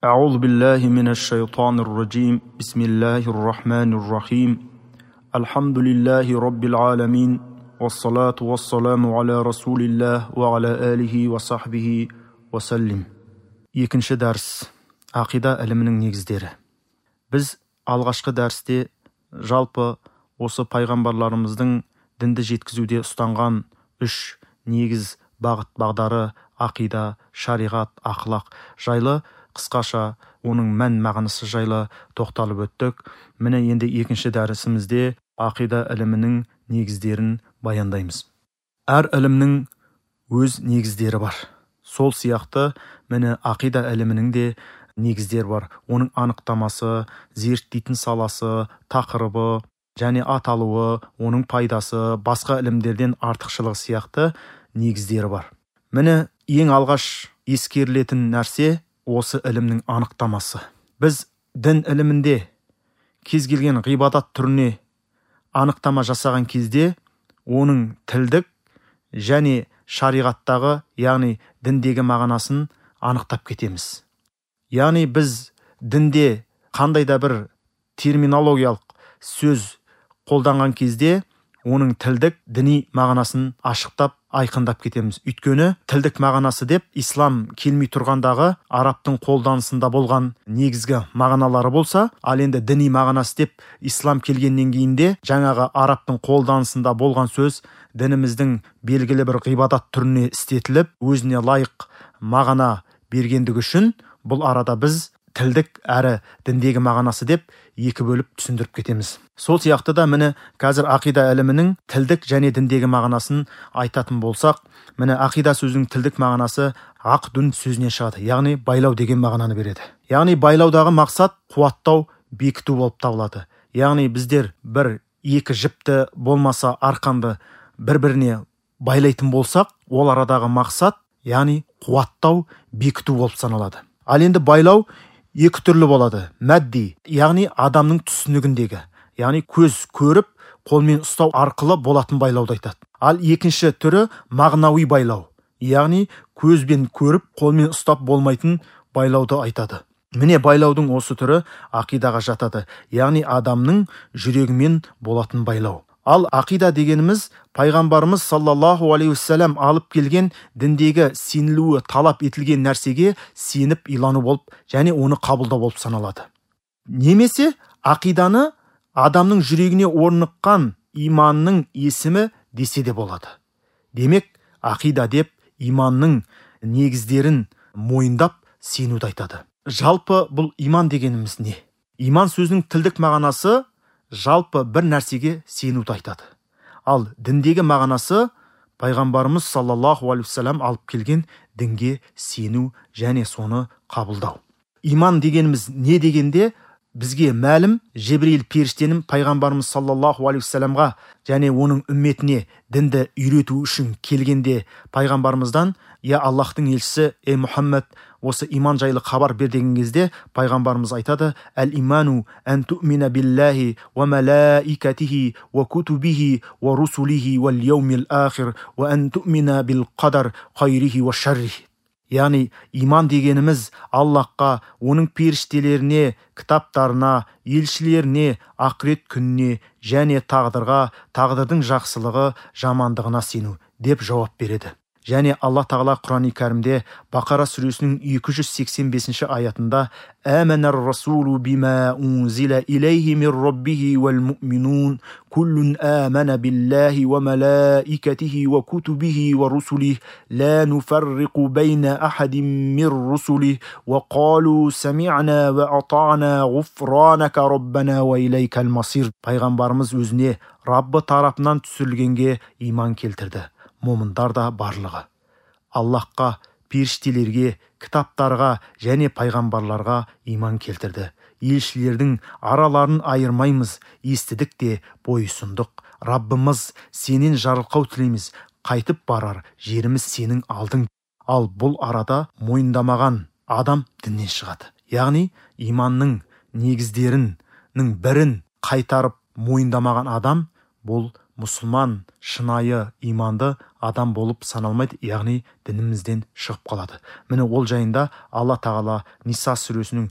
أعوذ بالله من الشيطان الرجيم بسم الله الرحمن الرحيم الحمد لله رب العالمين والصلاة والسلام على رسول الله وعلى آله وصحبه وسلم. Екінші дәріс ақида ілімінің негіздері. Біз алғашқы дәрісте жалпы осы пайғамбарларымыздың дінді жеткізуде ұстанған үш негіз бағыт-бағдары ақида, шариғат, ақылақ жайлы қысқаша оның мән мағынасы жайлы тоқталып өттік. Міне енді екінші дәрісімізде ақида ілімінің негіздерін баяндаймыз. Әр ілімнің өз негіздері бар. Сол сияқты міне ақида ілімінің де негіздері бар. Оның анықтамасы, зерттейтін саласы, тақырыбы және аталуы, оның пайдасы, басқа ілімдерден артықшылығы сияқты негіздері бар. Міне ең алғаш ескерілетін нәрсе осы ілімнің анықтамасы. Біз дін ілімінде кез келген ғибадат түріне анықтама жасаған кезде оның тілдік және шариғаттағы, яғни діндегі мағынасын анықтап кетеміз. Яғни біз дінде қандай да бір терминологиялық сөз қолданған кезде оның тілдік, діни мағынасын ашықтап, айқындап кетеміз. Өйткені тілдік мағынасы деп ислам келмей тұрғандағы арабтың қолданысында болған негізгі мағыналары болса, ал енді діни мағынасы деп ислам келгеннен кейінде жаңағы арабтың қолданысында болған сөз дініміздің белгілі бір ғибадат түріне істетіліп, өзіне лайық мағына бергендігі үшін бұл арада біз тілдік әрі діндегі мағынасы деп екі бөліп түсіндіріп кетеміз. Сол сияқты да міне қазір ақида ілімінің тілдік және діндегі мағынасын айтатын болсақ, міне ақида сөзінің тілдік мағынасы ақдүн сөзінен шығады, яғни байлау деген мағынаны береді. Яғни байлаудағы мақсат қуаттау, бекіту болып табылады. Яғни біздер бір екі жіпті болмаса арқанды бір-біріне байлайтын болсақ, ол арадағы мақсат, яғни қуаттау, бекіту болып саналады. Ал енді байлау екі түрлі болады. Мәдди, яғни адамның түсінігіндегі, яғни көз көріп, қолмен ұстау арқылы болатын байлауды айтады. Ал екінші түрі мағынауи байлау, яғни көзбен көріп, қолмен ұстап болмайтын байлауды айтады. Міне байлаудың осы түрі ақидаға жатады, яғни адамның жүрегімен болатын байлау. Ал ақида дегеніміз пайғамбарымыз саллаллаху алейхи уассалам алып келген діндегі сенілуі талап етілген нәрсеге сеніп илану болып, және оны қабылдау болып саналады. Немесе ақиданы адамның жүрегіне орныққан иманның есімі десе де болады. Демек, ақида деп иманның негіздерін мойындап сенуді айтады. Жалпы бұл иман дегеніміз не? Иман сөзінің тілдік мағынасы жалпы бір нәрсеге сенуді айтады. Ал діндегі мағынасы пайғамбарымыз саллаллаху алейхи уассалам алып келген дінге сену және соны қабылдау. Иман дегеніміз не дегенде бізге мәлім, Жебрейіл періштенің пайғамбарымыз саллаллаху алейхи уассаламға және оның үмметіне дінді үйрету үшін келгенде пайғамбарымыздан: «Я Аллахтың елшісі, ей Мұхаммед, осы иман жайлы хабар бер» деген кезде пайғамбарымыз айтады: «Әл-иману ән ту'мина биллахи ва малаикатихи ва кутубихи ва русулихи вал яумил ахир ва ән ту'мина бил қадар хайрихи ва шаррихи». Яғни иман дегеніміз Аллахқа, оның періштелеріне, кітаптарына, елшілеріне, ақырет күніне және тағдырға, тағдырдың жақсылығы, жамандығына сену деп жауап береді. Және Аллах тағала Құран-ы Кәрімде Бақара сүресінің 285 аятында: «Әмәнәр расулу бима унзила илейхи мир раббихи вал муъминун куллун әмәнә биллахи ва малаикатихи ва кутубихи ва русулихи ла нуфарриқу байна ахадин мир русулихи ва қалу сами'на ва атa'на ғуфранака раббана ва илейкал масир». Пайғамбарымыз өзіне Раббы тарапынан түсірілгенге иман келтірді. Момындар да барлығы. Аллахқа, періштелерге, кітаптарға және пайғамбарларға иман келтірді. Елшілердің араларын айырмаймыз, естідік те бойұсындық. Раббымыз, сенен жарылқау тілейміз, қайтып барар жеріміз сенің алдың. Ал бұл арада мойындамаған адам діннен шығады. Яғни иманның негіздерінің бірін қайтарып мойындамаған адам бұл мұсылман шынайы иманды адам болып саналмайды, яғни дінімізден шығып қалады. Міне ол жайында Алла тағала Ниса сүресінің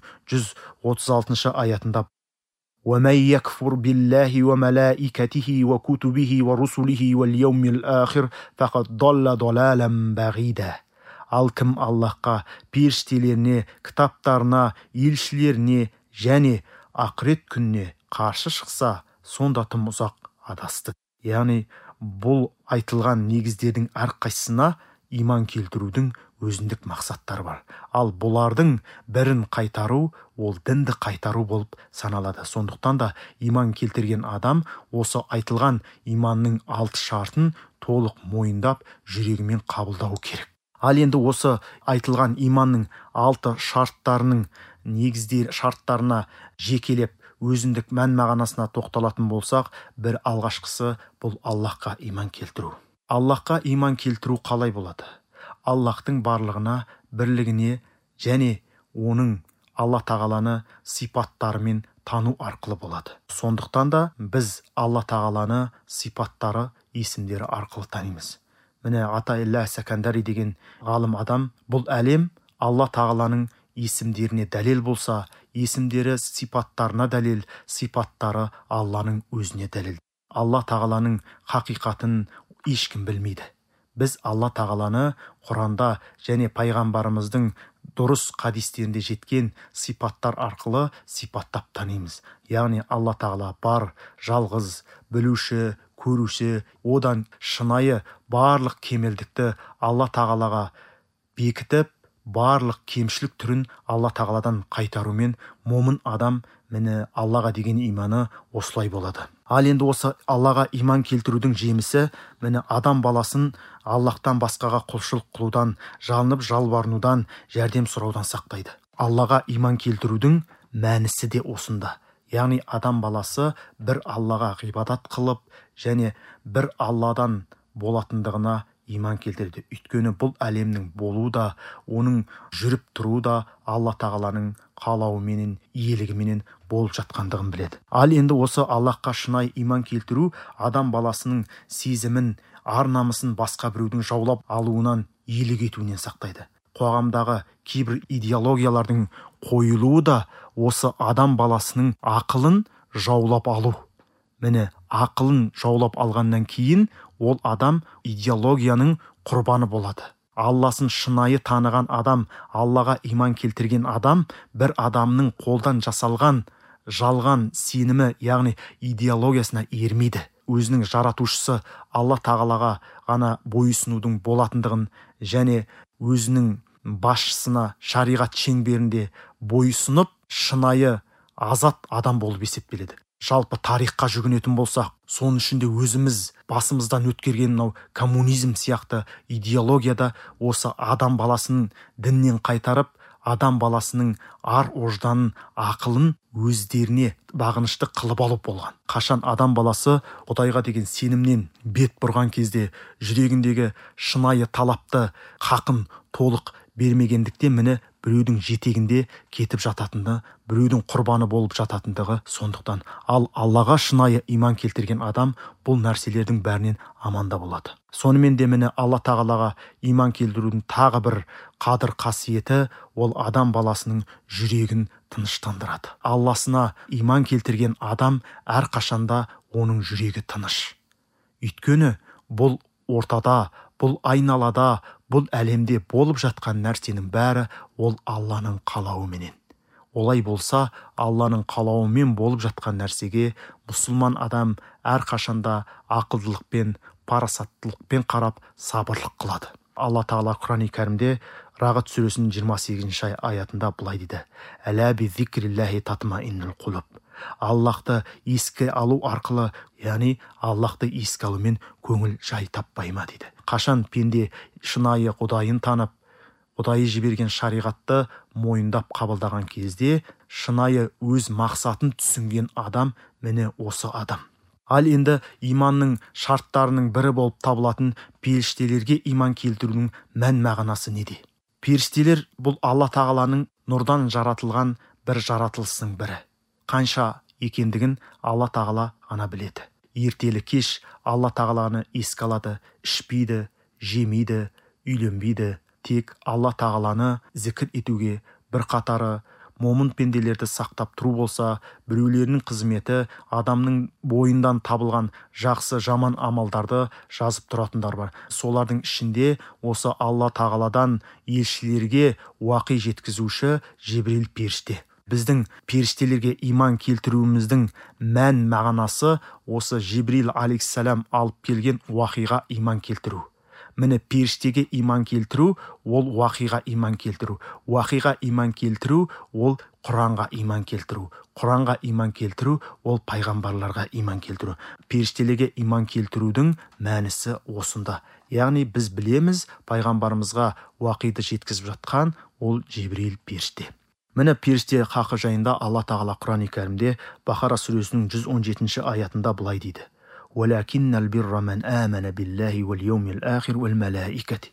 136 аятында: وَمَنْ يَكْفُرْ بِاللَّهِ وَمَلَائِكَتِهِ وَكُتُبِهِ وَرُسُلِهِ وَالْيَوْمِ الْآخِرِ فَقَدْ ضَلَّ ضَلَالًا بَعِيدًا. Ал кім Аллахқа, періштелеріне, кітаптарына, елшілеріне және ақырет күніне қарсы шықса, сонда тым ұзақ адасты. Яғни бұл айтылған негіздердің әрқайсысына иман келтірудің өзіндік мақсаттары бар. Ал бұлардың бірін қайтару, ол дінді қайтару болып саналады. Сондықтан да иман келтірген адам осы айтылған иманның 6 шартын толық мойындап, жүрегімен қабылдау керек. Ал енді осы айтылған иманның 6 шарттарының негіздер шарттарына жекелеп өзіндік мән мағынасына тоқталатын болсақ, бір алғашқысы бұл Аллахқа иман келтіру. Аллахқа иман келтіру қалай болады? Аллахтың барлығына, бірлігіне және оның Алла тағаланы сипаттарымен тану арқылы болады. Сондықтан да біз Алла тағаланы сипаттары, есімдері арқылы танимыз. Міне Ата-Илла Сәкәндари деген ғалым адам: бұл әлем Алла тағаланың есімдеріне дәлел болса, есімдері сипаттарына дәлел, сипаттары Алланың өзіне дәлел. Алла тағаланың хақиқатын ешкім білмейді. Біз Алла тағаланы Құранда және пайғамбарымыздың дұрыс хадистерінде жеткен сипаттар арқылы сипаттап танимыз. Яғни Алла тағала бар, жалғыз, білуші, көруші, одан шынайы барлық кемелдікті Алла тағалаға бекітіп, барлық кемшілік түрін Алла тағаладан қайтарумен момын адам міне Аллаға деген иманы осылай болады. Ал енді осы Аллаға иман келтірудің жемісі міне адам баласын Аллахтан басқаға құлшылық қылудан, жалынып жалбарынудан, жәрдем сұраудан сақтайды. Аллаға иман келтірудің мәнісі де осында. Яғни адам баласы бір Аллаға ғибадат қылып және бір Алладан болатындығына иман келтіреді. Өйткені бұл әлемнің болуы да, оның жүріп тұруы да Алла тағаланың қалауыменен, иелігіменен болып жатқандығын біледі. Ал енді осы Аллахқа шынайы иман келтіру адам баласының сезімін, ар-намысын басқа біреудің жаулап алуынан, иелік етуінен сақтайды. Қоғамдағы кейбір идеологиялардың қойылуы да осы адам баласының ақылын жаулап алу. Міне ақылын жаулап алғаннан кейін ол адам идеологияның құрбаны болады. Алласын шынайы таныған адам, Аллаға иман келтірген адам бір адамның қолдан жасалған жалған сенімі, яғни идеологиясына ермейді. Өзінің жаратушысы Алла тағалаға ғана бойұсынудың болатындығын және өзінің басшысына шариғат шеңберінде бойұсынып, шынайы азат адам болып есептеледі. Жалпы тарихқа жүгінетін болсақ, соның ішінде өзіміз басымыздан өткерген коммунизм сияқты идеологияда осы адам баласының діннен қайтарып, адам баласының ар-ожданын, ақылын өздеріне бағынышты қылып алып болған. Қашан адам баласы Құдайға деген сенімнен бет бұрған кезде жүрегіндегі шынайы талапты, хақын толық бермегендіктен міне біреудің жетегінде кетіп жататыны, біреудің құрбаны болып жататындығы сондықтан. Ал Аллаға шынайы иман келтірген адам бұл нәрселердің бәрінен аманда болады. Сонымен де міне Алла тағалаға иман келтірудің тағы бір қадір қасиеті ол адам баласының жүрегін тыныштандырады. Алласына иман келтірген адам әрқашанда оның жүрегі тыныш. Өйткені бұл ортада, бұл айналада, бұл әлемде болып жатқан нәрсенің бәрі ол Алланың қалауыменен. Олай болса, Алланың қалауымен болып жатқан нәрсеге мұсылман адам әрқашанда ақылдылықпен, парасаттылықпен қарап сабырлық қылады. Алла тағала Құран-ы Кәрімде Рағат сүресінің 28 аятында былай дейді: «Әлә би зикриллахи татмаиннул құлуб». Аллахты еске алу арқылы, яғни Аллахты еске алумен көңіл жай таппай ма дейді. Қашан пенде шынайы Құдайын танып, Құдайы жіберген шариғатты мойындап қабылдаған кезде шынайы өз мақсатын түсінген адам міне осы адам. Ал енді иманның шарттарының бірі болып табылатын періштелерге иман келтірудің мән мағынасы неде? Періштелер бұл Алла тағаланың нұрдан жаратылған бір жаратылысының бірі. Қанша екендігін Алла тағала ғана біледі. ертелі кеш Алла тағаланы еске алады, ішпейді, жемейді, үйленбейді, тек Алла тағаланы зікір етуге, бір қатары момын пенделерді сақтап тұру болса, біреулерінің қызметі адамның бойынан табылған жақсы жаман амалдарды жазып тұратындар бар. Солардың ішінде осы Алла тағаладан елшілерге уақи жеткізуші Жибрил періште. Біздің періштелерге иман келтіруіміздің мән мағынасы осы Жибрил алейхиссалам алып келген уақиға иман келтіру. Міне періштеге иман келтіру ол уақиға иман келтіру. Уақиға иман келтіру ол Құранға иман келтіру. Құранға иман келтіру ол пайғамбарларға иман келтіру. Періштелерге иман келтірудің мәнісі осында. Яғни біз білеміз, пайғамбарымызға уақиды жеткізіп жатқан ол Жибрил періште. Міне періште хақы жайында Алла тағала Құран-ы Кәрімде Бақара сүресінің 117 аятында былай дейді: وَلَكِنَّ الْبِرَّ مَنْ آمَنَ بِاللَّهِ وَالْيَوْمِ الْآخِرِ وَالْمَلَائِكَةِ.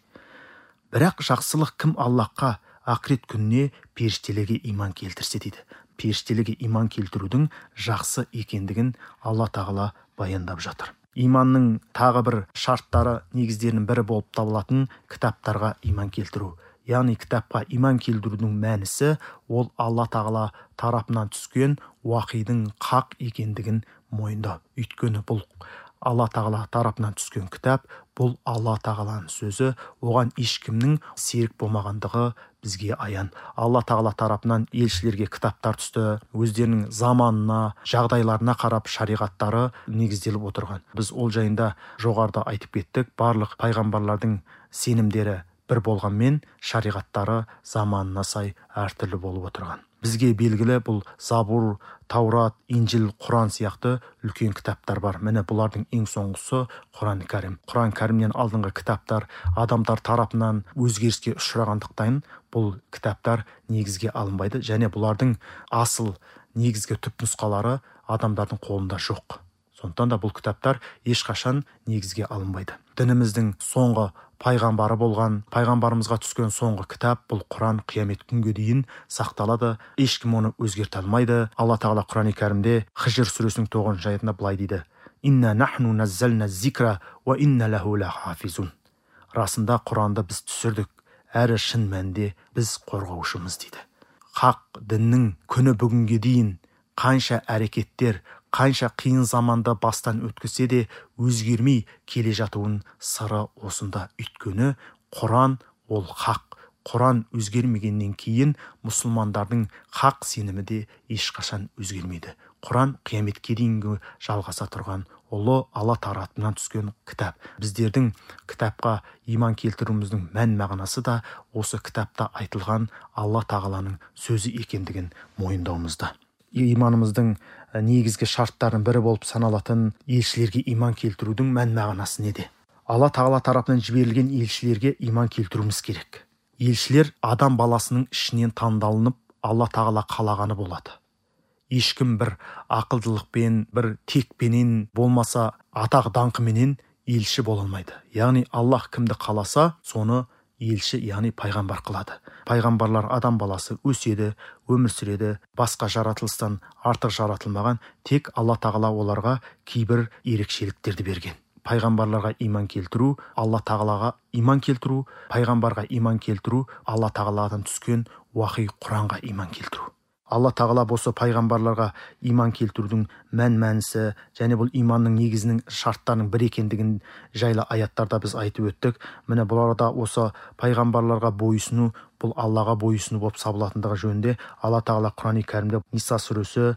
Бірақ жақсылық кім Аллахқа, ақырет күніне, періштелерге иман келтірсе дейді. Періштелерге иман келтірудің жақсы екендігін Алла тағала баяндап жатыр. Иманның тағы бір шарттары, негіздерінің бірі болып табылатын кітаптарға иман келтіру. Яғни кітапқа иман келтірудің мәнісі ол Алла тағала тарапынан түскен уақидың хақ екендігін мойындау. Өйткені бұл Алла тағала тарапынан түскен кітап, бұл Алла тағаланың сөзі, оған ешкімнің серік болмағандығы бізге аян. Алла тағала тарапынан елшілерге кітаптар түсті, өздерінің заманына, жағдайларына қарап шариғаттары негізделіп отырған. Біз ол жайында жоғарыда айтып кеттік. Барлық пайғамбарлардың сенімдері бір болғанмен, шариғаттары заманына сай әртүрлі болып отырған. Бізге белгілі бұл Забур, Таурат, Инжил, Құран сияқты үлкен кітаптар бар. Міне бұлардың ең соңғысы Құран Кәрім. Құран Кәрімнен алдыңғы кітаптар адамдар тарапынан өзгеріске ұшырағандықтан бұл кітаптар негізге алынбайды, және бұлардың асыл негізгі түпнұсқалары адамдардың қолында жоқ. Сондықтан да бұл кітаптар ешқашан негізге алынбайды. Дініміздің соңғы пайғамбары болған, пайғамбарымызға түскен соңғы кітап бұл Құран қиямет күнге дейін сақталады, ешкім оны өзгерте алмайды. Алла тағала Құран-ы Кәрімде Хижр сүресінің 9 аятында былай дейді: «Инна нахну наззална зикра ва инна лаху лахафизун». Расында Құранды біз түсірдік, әрі шын мәнінде біз қорғаушымыз дейді. Хақ діннің күні бүгінге дейін қанша әрекеттер, қанша қиын заманда бастан өткісе де өзгермей келе жатуын сыры осында. Өйткені Құран ол хақ. Құран өзгермегеннен кейін мұсылмандардың хақ сенімі де ешқашан өзгермейді. Құран қияметке дейінгі жалғаса тұрған ұлы Алла тарапынан түскен кітап. Біздердің кітапқа иман келтіруіміздің мән мағынасы да осы кітапта айтылған Алла тағаланың сөзі екендігін мойындауымызда. Иманымыздың негізгі шарттарының бірі болып саналатын елшілерге иман келтірудің мән мағынасы неде? Алла тағала тарапынан жіберілген елшілерге иман келтіруіміз керек. Елшілер адам баласының ішінен таңдалынып, Алла тағала қалағаны болады. Ешкім бір ақылдылықпен, бір текпенен болмаса, атақ даңқыменен елші бола алмайды. Яғни Аллах кімді қаласа, соны елші, яғни пайғамбар қылады. Пайғамбарлар адам баласы өседі, өмір сүреді, басқа жаратылыстан артық жаратылмаған, тек Алла тағала оларға кейбір ерекшеліктерді берген. Пайғамбарларға иман келтіру, Алла тағалаға иман келтіру, пайғамбарға иман келтіру, Алла тағаладан түскен уақи Құранға иман келтіру. Алла тағала осы пайғамбарларға иман келтірудің мән-мәнісі және бұл иманның негізінің шарттарының бір екендігін жайлы аяттарда біз айтып өттік. Міне бұларда осы пайғамбарларға бойысыну, бұл Аллаға бойысыну болып табылатындығы жөнінде Алла тағала Құран-ы Кәрімде Ниса сүресі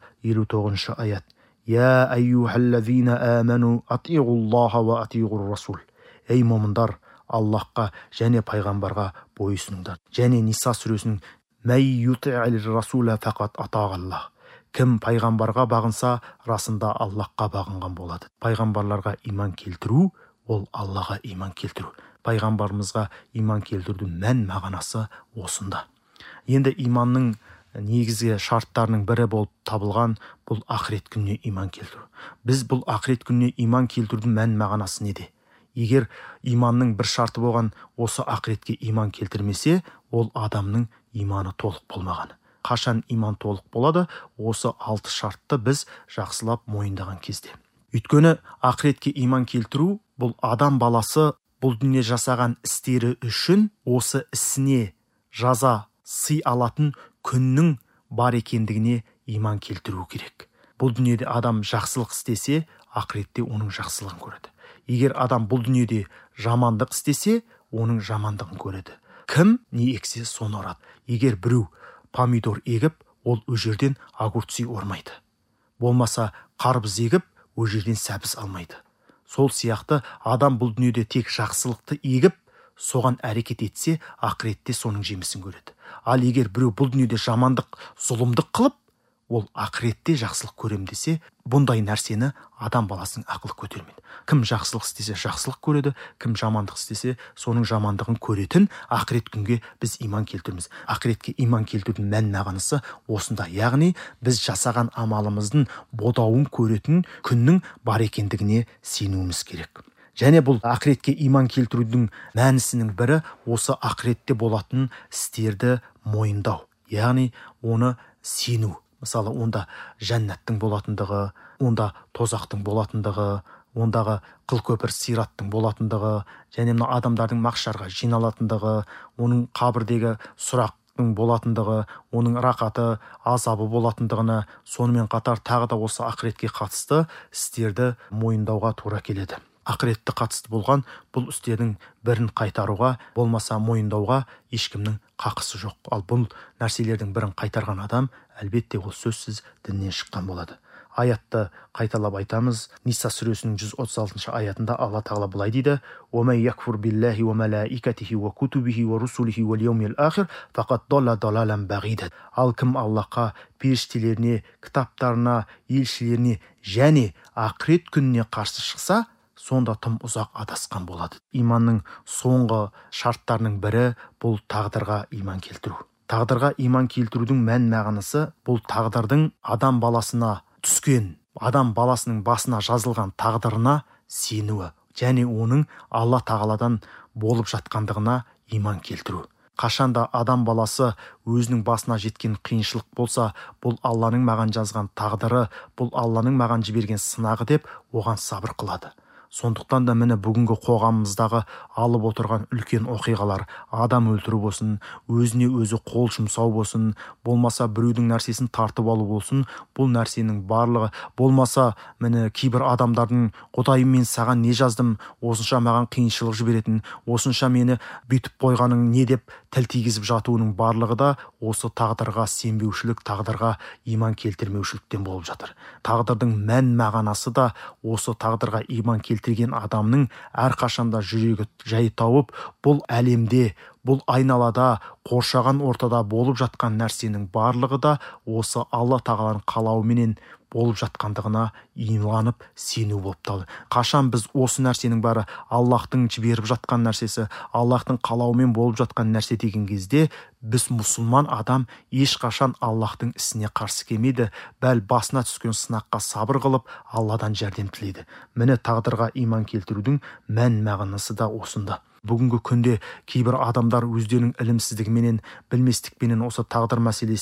59 аят: «Я айюхаллазина аману атиғуллаха ва атиғур расул». Ей момындар, Аллахқа және пайғамбарға бойысыныңдар. Және Ниса сүресінің «Мәй юти'ил расула фақат атағаллах». Кім пайғамбарға бағынса, расында Аллахқа бағынған болады. Пайғамбарларға иман келтіру, ол Аллаға иман келтіру. Пайғамбарымызға иман келтірудің мән мағынасы осында. Енді иманның негізгі шарттарының бірі болып табылған бұл ақырет күніне иман келтіру. Біз бұл ақырет күніне иман келтірудің мән мағынасы неде? Егер иманның бір шарты болған осы ақыретке иман келтірмесе, ол адамның иманы толық болмағаны. Қашан иман толық болады? Осы 6 шартты біз жақсылап мойындаған кезде. Өйткені ақыретке иман келтіру бұл адам баласы бұл дүние жасаған істері үшін осы ісіне жаза сый алатын күннің бар екендігіне иман келтіру керек. Бұл дүниеде адам жақсылық істесе, ақыретте оның жақсылығын көреді. Егер адам бұл дүниеде жамандық істесе, оның жамандығын көреді. Кім не ексе соны орады. Егер біреу помидор егіп, ол о жерден огурцы ормайды. Болмаса қарбыз егіп, о жерден сәбіз алмайды. Сол сияқты адам бұл дүниеде тек жақсылықты егіп, соған әрекет етсе, ақыретте соның жемісін көреді. Ал егер біреу бұл дүниеде жамандық, зұлымдық қылып, ол ақыретте жақсылық көрем десе, бұндай нәрсені адам баласының ақылы көтермейді. Кім жақсылық істесе жақсылық көреді, кім жамандық істесе соның жамандығын көретін ақырет күнге біз иман келтіреміз. Ақыретке иман келтірудің мән мағынасы осында. Яғни біз жасаған амалымыздың бодауын көретін күннің бар екендігіне сенуіміз керек. Және бұл ақыретке иман келтірудің мәнісінің бірі осы ақыретте болатын істерді мойындау. Яғни оны сену. Мысалы, онда жәннаттың болатындығы, онда тозақтың болатындығы, ондағы қылкөпір сираттың болатындығы, және мына адамдардың махшарға жиналатындығы, оның қабірдегі сұрақтың болатындығы, оның рақаты, азабы болатындығына, сонымен қатар тағы да осы ақыретке қатысты істерді мойындауға тура келеді. Ақыретті қатысты болған бұл істердің бірін қайтаруға, болмаса мойындауға ешкімнің қақысы жоқ. Ал бұл нәрселердің бірін қайтарған адам, әлбетте ол сөзсіз діннен шыққан болады. Аятты қайталап айтамыз. Ниса сүресінің 136 аятында Алла Тағала былай дейді: "Уәмән якфур биллахи ва малаикатихи ва кутубихи ва русулихи вал яумил ахир фақад далла далалан бағида." Ал кім Аллахқа, періштелеріне, кітаптарына, елшілеріне және ақырет күніне қарсы шықса, сонда тым ұзақ адасқан болады. Иманның соңғы шарттарының бірі бұл тағдырға иман келтіру. Тағдырға иман келтірудің мән мағынасы бұл тағдырдың адам баласына түскен, адам баласының басына жазылған тағдырына сенуі, және оның Алла Тағаладан болып жатқандығына иман келтіру. Қашанда адам баласы өзінің басына жеткен қиыншылық болса, бұл Алланың маған жазған тағдыры, бұл Алланың маған жіберген сынағы деп оған сабыр қылады. Сондықтан да міне бүгінгі қоғамымыздағы алып отырған үлкен оқиғалар, адам өлтіру болсын, өзіне өзі қол жұмсау болсын, болмаса біреудің нәрсесін тартып алу болсын, бұл нәрсенің барлығы, болмаса міне кейбір адамдардың Құдайым, мен саған не жаздым, осынша маған қиыншылық жіберетін, осынша мені бүйтіп қойғаның не деп тіл тигізіп жатуының барлығы да осы тағдырға сенбеушілік, тағдырға иман келтірмеушіліктен болып жатыр. Тағдырдың мән мағынасы да осы тағдырға иман келтірген адамның әрқашанда жүрегі жай тауып, бұл әлемде, бұл айналада, қоршаған ортада болып жатқан нәрсенің барлығы да осы Алла Тағаланың қалауыменен болып жатқандығына иманып сену болып табылады. Қашан біз осы нәрсенің бәрі Аллахтың жіберіп жатқан нәрсесі, Аллахтың қалауымен болып жатқан нәрсе деген кезде, біз мұсылман адам ешқашан Аллахтың ісіне қарсы келмейді, бәл басына түскен сынаққа сабыр қылып, Алладан жәрдем тілейді. Міне тағдырға иман келтірудің мән мағынасы да осында. Бүгінгі күнде кейбір адамдар өздерінің ілімсіздігіменен, білместікпенен осы тағдыр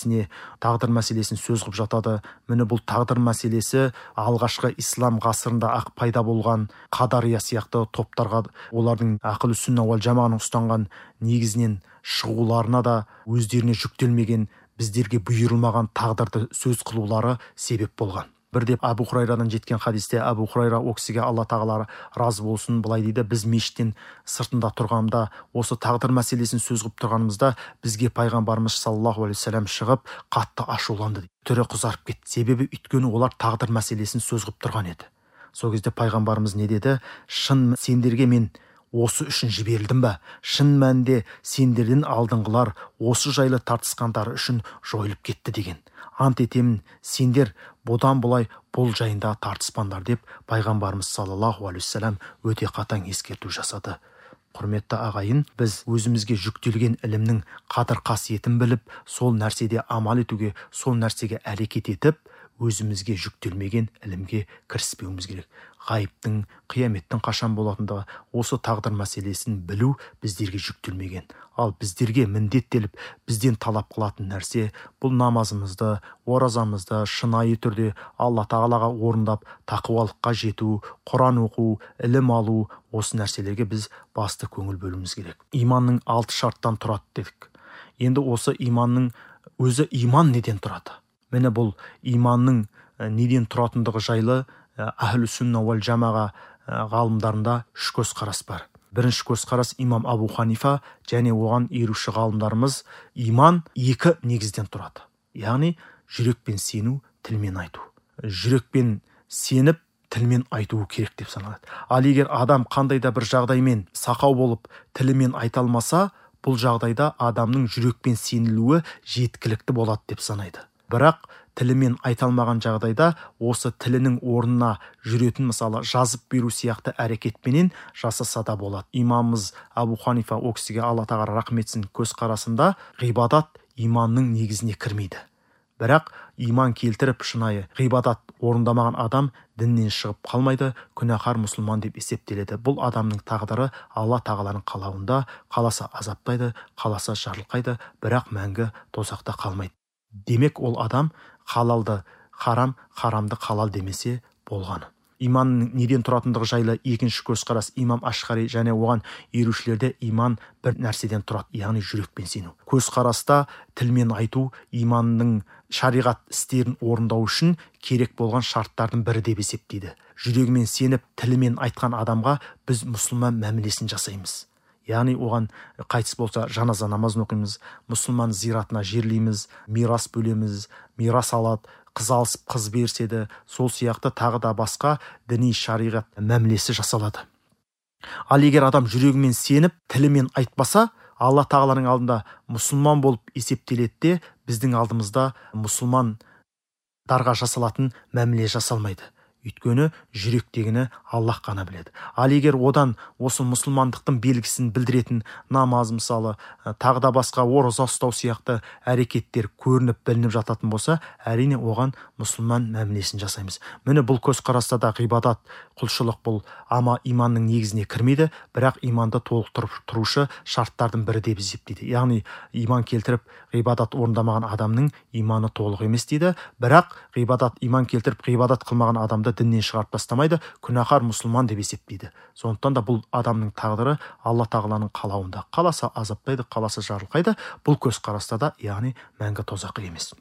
мәселесін сөз қылып жатады. Міне бұл тағдыр мәселесі алғашқы ислам ғасырында ақ пайда болған қадария сияқты топтарға, олардың ақыл сүнна уал жамағаның ұстанған негізінен шығуларына да өздеріне жүктелмеген, біздерге бұйырылмаған тағдырды сөз қылулары себеп болған. Бірде Абу Хурайрадан жеткен хадисте Абу Хурайра о кісіге Алла Тағала разы болсын былай дейді: біз мешіттен сыртында тұрғанда, осы тағдыр мәселесін сөз қылып тұрғанымызда, бізге пайғамбарымыз саллаллаху алейхи вассалам шығып қатты ашуланды. Түрі қызарып кетті. Себебі өйткені олар тағдыр мәселесін сөз қылып тұрған еді. Сол кезде пайғамбарымыз не деді? Шын сендерге мен осы үшін жіберілдім бе? Шын мәнінде сендерден алдыңғылар осы жайлы тартысқандары үшін жойылып кетті деген. Ант етемін, сендер бұдан бұлай бұл жайында тартыспаңдар деп пайғамбарымыз саллаллаху алейхи вассалам өте қатаң ескерту жасады. Құрметті ағайын, біз өзімізге жүктелген ілімнің қадір қасиетін біліп, сол нәрседе амал етуге, сол нәрсеге әрекет етіп, өзімізге жүктелмеген ілімге кіріспеуіміз керек. Ғайыптың, қияметтің қашан болатындығы, осы тағдыр мәселесін білу біздерге жүктелмеген. Ал біздерге міндеттеліп, бізден талап қылатын нәрсе бұл намазымызды, оразамызды шынайы түрде Алла тағалаға орындап, тақуалыққа жету, Құран оқу, ілім алу, осы нәрселерге біз басты көңіл бөлуіміз керек. Иманның 6 шарттан тұрады дедік. Енді осы иманның өзі иман неден тұрады? Міне бұл иманның неден тұратындығы жайлы Ахлу сүнна уал жамаға ғалымдарында 3 көзқарас бар. Бірінші көзқарас имам Абу Ханифа және оған еруші ғалымдарымыз иман 2 негізден тұрады. Яғни жүрекпен сену, тілмен айту. Жүрекпен сеніп, тілмен айтуы керек деп саналады. Ал егер адам қандай да бір жағдаймен сақау болып тілімен айта алмаса, бұл жағдайда адамның жүрекпен сенілуі жеткілікті болады деп санайды. Бірақ тілімен айта алмаған жағдайда осы тілінің орнына жүретін, мысалы жазып беру сияқты әрекетпенен жасаса да болады. Имамымыз Абу Ханифа, о кісіге Алла тағала рахмет етсін, көзқарасында ғибадат иманның негізіне кірмейді. Бірақ иман келтіріп шынайы ғибадат орындамаған адам діннен шығып қалмайды, күнәһар мұсылман деп есептеледі. Бұл адамның тағдыры Алла тағаланың қалауында, қаласа азаптайды, қаласа жарылқайды, бірақ мәңгі тозақта қалмайды. Демек ол адам халалды харам, харамды халал демесе болғаны. Иманның неден тұратындығы жайлы екінші көзқарас имам Ашғари және оған ерушілерде иман бір нәрседен тұрады, яғни жүрекпен сену. Көзқараста тілмен айту иманның шариғат істерін орындау үшін керек болған шарттардың бірі деп есептейді. Жүрегімен сеніп, тілімен айтқан адамға біз мұсылман мәмілесін жасаймыз. Яғни оған қайтыс болса жаназа намазын оқимыз, мұсылман зиратына жерлейміз, мирас бөлеміз, мирас алады, қыз алысып қыз берседі, сол сияқты тағы да басқа діни шариғат мәмілесі жасалады. Ал егер адам жүрегімен сеніп, тілімен айтпаса, Алла тағаланың алдында мұсылман болып есептеледі де, біздің алдымызда мұсылмандарға жасалатын мәміле жасалмайды. Өйткені жүректегіні Аллах қана біледі. Ал егер одан осы мұсылмандықтың белгісін білдіретін намаз, мысалы, тағы да басқа ораза ұстау сияқты әрекеттер көрініп білініп жататын болса, әрине оған мұсылман мәмілесін жасаймыз. Міне бұл көзқараста да ғибадат, құлшылық бұл иманның негізіне кірмейді, бірақ иманды толықтырып тұрушы шарттардың бірі деп есептейді. Яғни иман келтіріп ғибадат орындамаған адамның иманы толық емес дейді, бірақ иман келтіріп ғибадат қылмаған адамды діннен шығарып тастамайды, күнәһар мұсылман деп есептейді. Сондықтан да бұл адамның тағдыры Алла тағаланың қалауында. Қаласа азаптайды, қаласа жарылқайды. Бұл көзқараста да, яғни мәңгі тозаққа емес.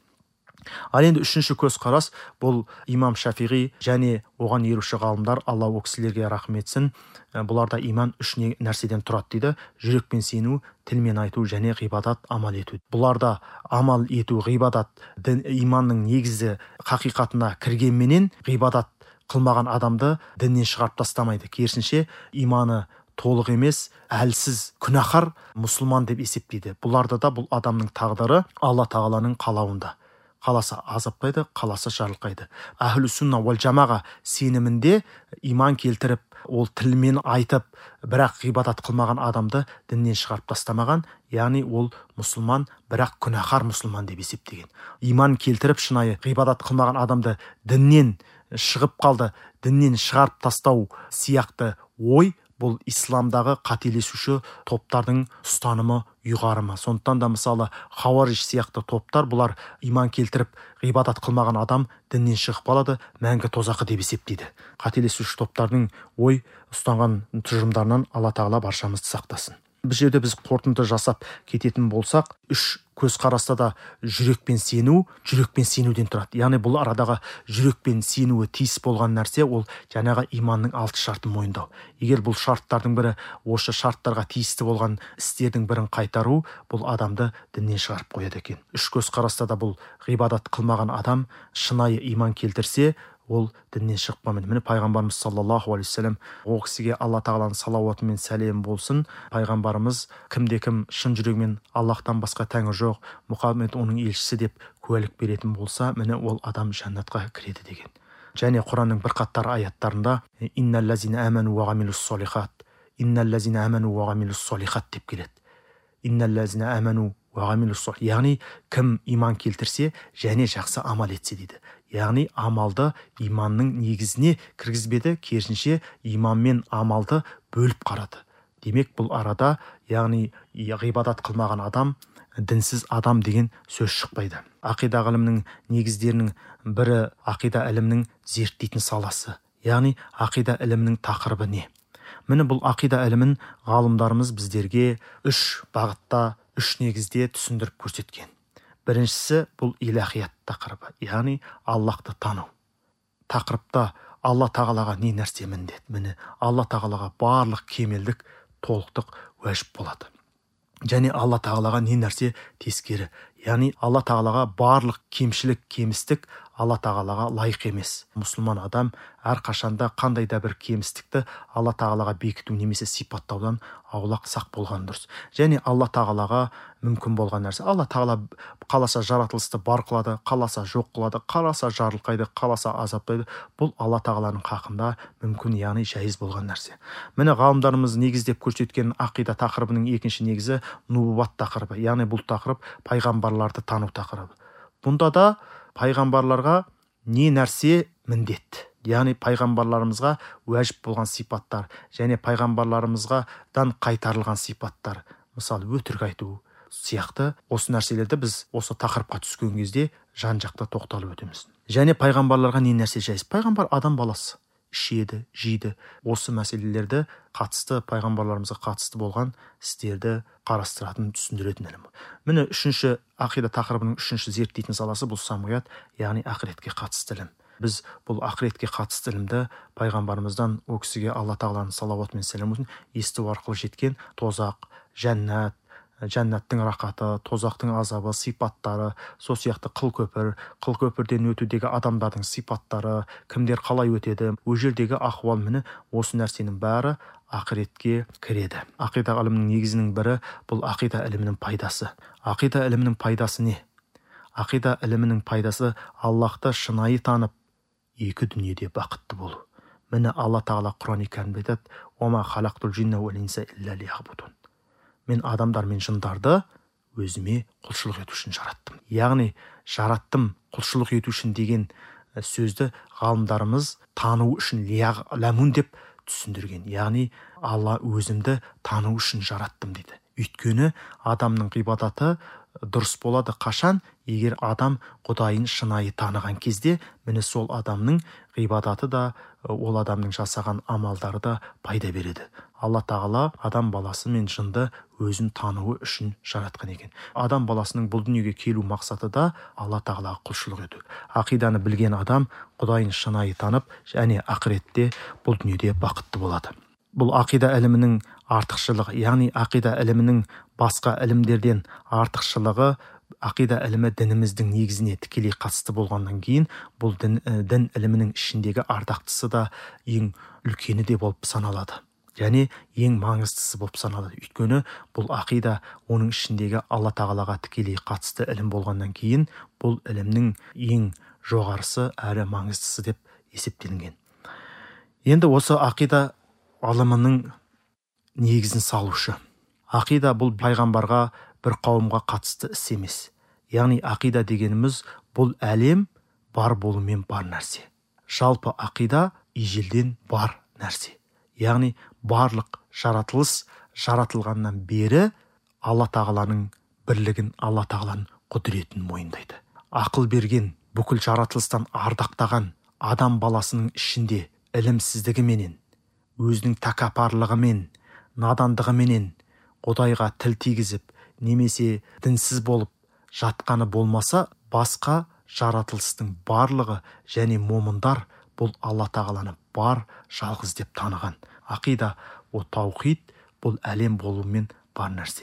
Ал енді үшінші көзқарас бұл имам Шафиғи және оған еруші ғалымдар, Алла о кісілерге рахмет етсін, бұларда иман 3 нәрседен тұрады дейді: жүрекпен сену, тілмен айту және ғибадат амал ету. Бұларда амал ету, ғибадат иманның негізі хақиқатына кіргенменен ғибадат қылмаған адамды діннен шығарып тастамайды. Керісінше иманы толық емес, әлсіз, күнәһар мұсылман деп есептейді. Бұларда да бұл адамның тағдыры Алла тағаланың қалауында. Қаласа азаптайды, қаласа жарылқайды. Ахлу сүнна уал жамаға сенімінде иман келтіріп, ол тілмен айтып, бірақ ғибадат қылмаған адамды діннен шығарып тастамаған, яғни ол мұсылман, бірақ күнәһар мұсылман деп есептеген. Иман келтіріп шынайы ғибадат қылмаған адамды діннен шығып қалды, діннен шығарып тастау сияқты ой, бұл исламдағы қателесуші топтардың ұстанымы, ұйғарымы. Сондықтан да мысалы хауариж сияқты топтар, бұлар иман келтіріп ғибадат қылмаған адам діннен шығып қалады, мәңгі тозақы деп есептейді. Қателесуші топтардың ой ұстанған тұжырымдарынан Алла тағала баршамызды сақтасын. Бұл жерде біз қорытынды жасап кететін болсақ, 3 көзқараста да жүрекпен сенуден тұрады. Яғни бұл арадағы жүрекпен сенуі тиіс болған нәрсе, ол жаңағы иманның 6 шартын мойындау. Егер бұл шарттардың бірі, осы шарттарға тиісті болған істердің бірін қайтару, бұл адамды діннен шығарып қояды екен. 3 көзқараста да бұл ғибадат қылмаған адам шынайы иман келтірсе, ол діннен шығып қалмайды. Міне пайғамбарымыз саллаллаху алейхи вассалам, о кісіге Алла тағаланың салауаты мен сәлемі болсын, пайғамбарымыз кімде-кім шын жүрегімен Аллахтан басқа тәңір жоқ, Мұхаммед оның елшісі деп куәлік беретін болса, міне ол адам жәннатқа кіреді деген. Және Құранның бірқатар аяттарында инналлазина аману ва амилус солихат, инналлазина аману ва амилус солихат деп келеді. Инналлазина аману яғни кім иман келтірсе және жақсы амал етсе дейді. яғни амалды иманның негізіне кіргізбеді, керісінше иман мен амалды бөліп қарады. Демек бұл арада, яғни ғибадат қылмаған адам дінсіз адам деген сөз шықпайды. Ақида ғылымының негіздерінің бірі ақида ілімінің зерттейтін саласы, яғни ақида ілімінің тақырыбы не? Міне бұл ақида ілімін ғалымдарымыз біздерге 3 бағытта, 3 негізде түсіндіріп көрсеткен. Біріншісі бұл илахият тақырыбы, яғни Аллахты тану. Тақырыпта Алла тағалаға не нәрсе міндет? Міне Алла тағалаға барлық кемелдік, толықтық уәжіп болады. Және Алла тағалаға не нәрсе тескері, яғни Алла тағалаға барлық кемшілік, кемістік Алла тағалаға лайық емес. Мұсылман адам әрқашанда қандай да бір кемістікті Алла тағалаға бекіту немесе сипаттаудан аулақ сақ болған дұрыс. Және Алла тағалаға мүмкін болған нәрсе. Алла тағала қаласа жаратылысты бар қылады, қаласа жоқ қылады, қаласа жарылқайды, қаласа азаптайды. Бұл Алла тағаланың хақында мүмкін, яғни жайыз болған нәрсе. Міне ғалымдарымыз негіздеп көрсеткен ақида тақырыбының екінші негізі нубуат тақырыбы, яғни бұл тақырып пайғамбарларды тану тақырыбы. Бұнда да пайғамбарларға не нәрсе міндет, яғни пайғамбарларымызға уәжіп болған сипаттар және пайғамбарларымыздан қайтарылған сипаттар, мысалы өтірік айту сияқты осы нәрселерді біз осы тақырыпқа түскен кезде жан-жақты тоқталып өтеміз. Және пайғамбарларға не нәрсе жайыз? Пайғамбар адам баласы, ішеді, жейді. Осы мәселелерді қатысты, пайғамбарларымызға қатысты болған істерді қарастыратын, түсіндіретін ілім. Міне үшінші ақида тақырыбының үшінші зерттейтін саласы бұл самғият, яғни ақиретке қатысты ілім. Біз бұл ақиретке қатысты ілімді пайғамбарымыздан о кісіге Алла тағаланың салауаты мен сәлемі есту арқылы жеткен тозақ, жәннат, жәннаттың рақаты, тозақтың азабы, сипаттары, сол сияқты қыл-көпірден өтудегі адамдардың сипаттары, кімдер қалай өтеді, ол жердегі ахуал, міне осы нәрсенің бәрі ақиретке кіреді. Ақида ілімінің негізінің бірі бұл ақида ілімінің пайдасы. Ақида ілімінің пайдасы не? Ақида ілімінің пайдасы Аллахты шынайы танып, екі дүниеде бақытты болу. Міне Алла тағала Құран-ы Кәрімде айтады: "Уама халақтул джинна уал инса илля лиябудун". Мен адамдар мен жындарды өзіме құлшылық ету үшін жараттым. Яғни жараттым, құлшылық ету үшін деген сөзді ғалымдарымыз тану үшін лямун деп түсіндірген. Яғни Алла өзімді тану үшін жараттым дейді. Өйткені адамның ғибадаты дұрыс болады қашан? Егер адам Құдайын шынайы таныған кезде, міне сол адамның ғибадаты да, ол адамның жасаған амалдары да пайда береді. Алла тағала адам баласы мен жынды өзін тануы үшін жаратқан екен. Адам баласының бұл дүниеге келу мақсаты да Алла тағалаға құлшылық ету. Ақиданы білген адам Құдайын шынайы танып, және ақиретте бұл дүниеде бақытты болады. Бұл ақида ілімінің артықшылығы, яғни ақида ілімінің басқа ілімдерден артықшылығы, ақида ілімі дініміздің негізіне тікелей қатысты болғаннан кейін, бұл дін ілімінің ішіндегі ардақтысы да ең үлкені де болып саналады. Және ең маңыздысы болып саналады. Өйткені бұл ақида оның ішіндегі Алла тағалаға тікелей қатысты ілім болғаннан кейін, бұл ілімнің ең жоғарысы әрі маңыздысы деп есептелінген. Енді осы ақида ғылымының негізін салушы. Ақида бұл пайғамбарға, бір қауымға қатысты іс емес. Яғни ақида дегеніміз бұл әлем бар болумен бар нәрсе. Жалпы ақида ежелден бар нәрсе. Яғни барлық жаратылыс жаратылғаннан бері Алла тағаланың бірлігін, Алла тағаланың құдіретін мойындайды. Ақыл берген, бүкіл жаратылыстан ардақтаған адам баласының ішінде ілімсіздігіменен, өзінің тәкаппарлығымен, надандығыменен Құдайға тіл тигізіп, немесе дінсіз болып жатқаны болмаса, басқа жаратылыстың барлығы және момындар бұл Алла тағаланы бар, жалғыз деп таныған. Ақида, о таухид, бұл әлем болумен бар нәрсе.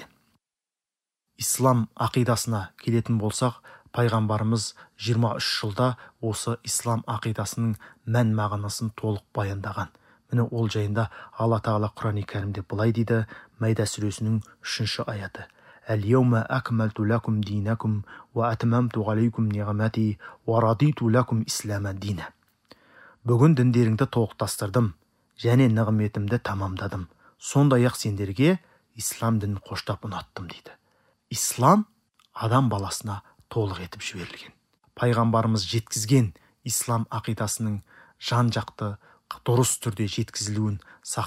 Ислам ақидасына келетін болсақ, пайғамбарымыз 23 жылда осы ислам ақидасының мән мағынасын толық баяндаған. Міне ол жайында Алла тағала Құран-ы Кәрімде былай дейді, Майда сүресінің 3-ші аяты: "Әл-яума акмалту лакум динакум ва атмамту алейкум ниғмати ва радиту лакум ислама дина". Бүгін діндеріңді толықтастырдым және нығметімді тамамдадым. Сондай-ақ сендерге ислам дінін қоштап ұнаттым дейді. Ислам адам баласына толық етіп жіберілген. Пайғамбарымыз жеткізген ислам ақидасының жан-жақты дұрыс түрде жеткізілуін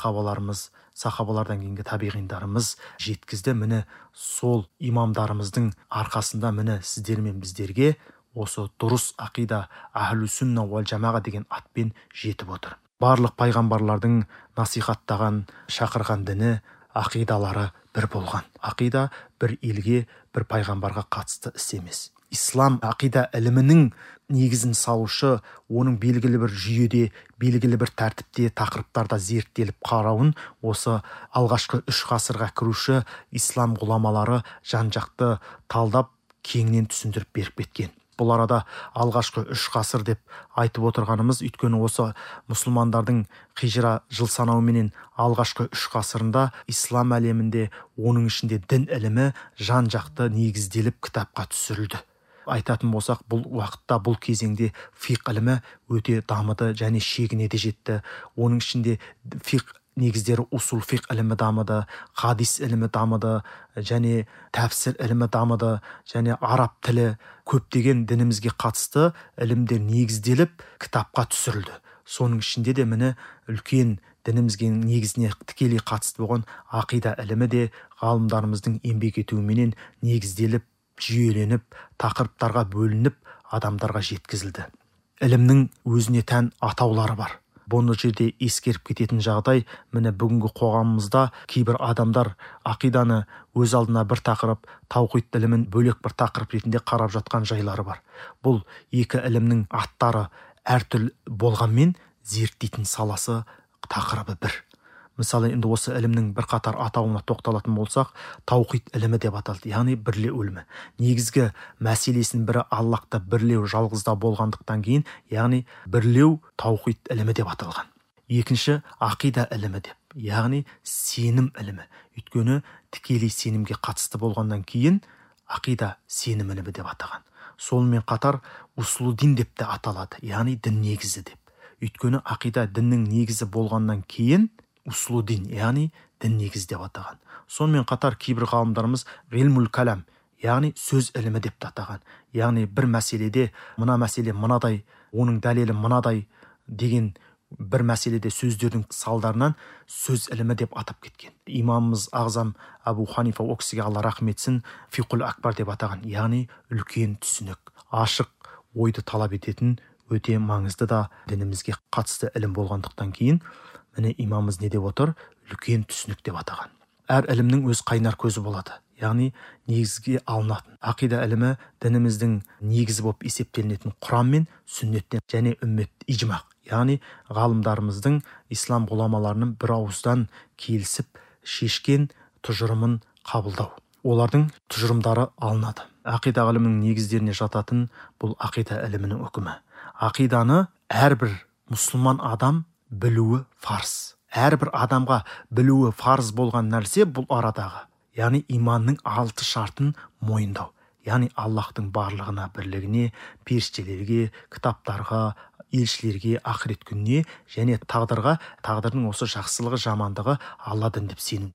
сахабалардан кейінгі табиғиндарымыз жеткізді. Міне сол имамдарымыздың арқасында міне сіздер мен біздерге осы дұрыс ақида ахлу сүнна уал жамаға деген атпен жетіп отыр. Барлық пайғамбарлардың насихаттаған, шақырған діні, ақидалары бір болған. Ақида бір елге, бір пайғамбарға қатысты іс емес. Ислам ақида ілімінің негізін салушы, оның белгілі бір жүйеде, белгілі бір тәртіпте, тақырыптарда зерттеліп қарауын осы алғашқы 3 ғасырға кіруші ислам ғұламалары жан-жақты талдап, кеңінен түсіндіріп беріп кеткен. Бұл арада алғашқы 3 ғасыр деп айтып отырғанымыз, өйткені осы мұсылмандардың хижра жыл санауыменен алғашқы 3 ғасырында ислам әлемінде, оның ішінде дін ілімі жан-жақты негізделіп кітапқа түсірілді. Айтатын болсақ, бұл уақытта, бұл кезеңде фиқ ілімі өте дамыды және шегіне де жетті. Оның ішінде фиқ негіздері усул фиқ ілімі дамыды, хадис ілімі дамыды, және тәфсір ілімі дамыды, және араб тілі, көптеген дінімізге қатысты ілімдер негізделіп кітапқа түсірілді. Соның ішінде де міне үлкен дінімізге негізіне тікелей қатысты болған ақида ілімі де ғалымдарымыздың еңбек етуіменен негізделіп, жүйеленіп, тақырыптарға бөлініп, адамдарға жеткізілді. Ілімнің өзіне тән атаулары бар. Бұны жерде ескеріп кететін жағдай, міне бүгінгі қоғамымызда кейбір адамдар ақиданы өз алдына бір тақырып, таухид ілімін бөлек бір тақырып ретінде қарап жатқан жайлары бар. Бұл екі ілімнің аттары әртүрлі болғанмен, зерттейтін саласы, тақырыбы бір. Мысалы, енді осы ілімнің бір қатар атауына тоқталатын болсақ, таухид ілімі деп аталды, яғни бірлеу ілімі. Негізгі мәселесінің бірі Аллахты бірлеу, жалғызда болғандықтан кейін, яғни бірлеу таухид ілімі деп аталған. Екінші ақида ілімі деп, яғни сенім ілімі. Өйткені тікелей сенімге қатысты болғаннан кейін ақида сенім ілімі деп атаған. Сонымен қатар усулудин деп те аталады, яғни дін негізі деп. Өйткені ақида діннің негізі болғаннан кейін усулудин, яғни дін негізі деп атаған. Сонымен қатар кейбір ғалымдарымыз ғилмул калам, яғни сөз ілімі деп атаған. Яғни бір мәселеде мына мәселе мынадай, оның дәлелі мынадай деген бір мәселеде сөздердің салдарынан сөз ілімі деп атап кеткен. Имамымыз Ағзам Абу Ханифа, о кісіге Алла рахмет етсін, фиқул акбар деп атаған, яғни үлкен түсінік, ашық ойды талап ететін өте маңызды да дінімізге қатысты ілім болғандықтан кейін, міне имамымыз не деп отыр? Үлкен түсінік деп атаған. Әр ілімнің өз қайнар көзі болады, яғни негізге алынатын. Ақида ілімі дініміздің негізі болып есептелінетін Құран мен сүннеттен және үммет ижмақ, яғни ғалымдарымыздың, ислам ғұламаларының бір ауыздан келісіп шешкен тұжырымын қабылдау. Олардың тұжырымдары алынады. Ақида ілімінің негіздеріне жататын бұл ақида ілімінің үкімі. Ақиданы әрбір мұсылман адам білуі фарз. Әрбір адамға білуі фарз болған нәрсе бұл арадағы, яғни иманның 6 шартын мойындау. Яғни Аллахтың барлығына, бірлігіне, періштелерге, кітаптарға, елшілерге, ақырет күніне және тағдырға, тағдырдың осы жақсылығы, жамандығы Алладан деп сену.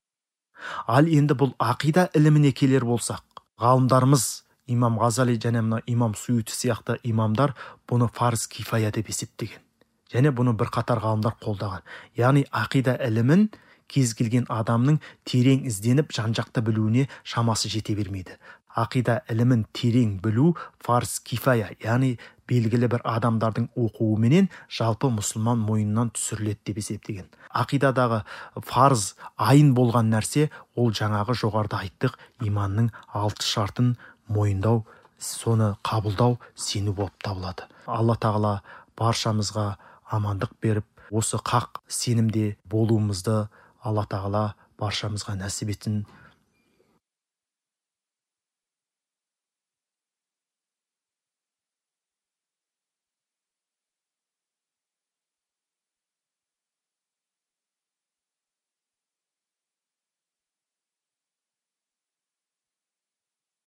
Ал енді бұл ақида іліміне келер болсақ, ғалымдарымыз имам Ғазали және имам Суюти сияқты имамдар бұны фарз кифая деп есептеген. Және бұны бір қатар ғалымдар қолдаған. Яғни ақида ілімін кез келген адамның терең ізденіп жан-жақты білуіне шамасы жете бермейді. Ақида ілімін терең білу фарз кифая, яғни белгілі бір адамдардың оқуыменен жалпы мұсылман мойнынан түсіріледі деп есептеген. Ақидадағы фарз айын болған нәрсе, ол жаңағы жоғарыда айттық иманның 6 шартын мойындау, соны қабылдау, сену болып табылады. Алла тағала баршамызға амандық беріп, осы хақ сенімде болуымызды Алла тағала баршамызға нәсіп етсін.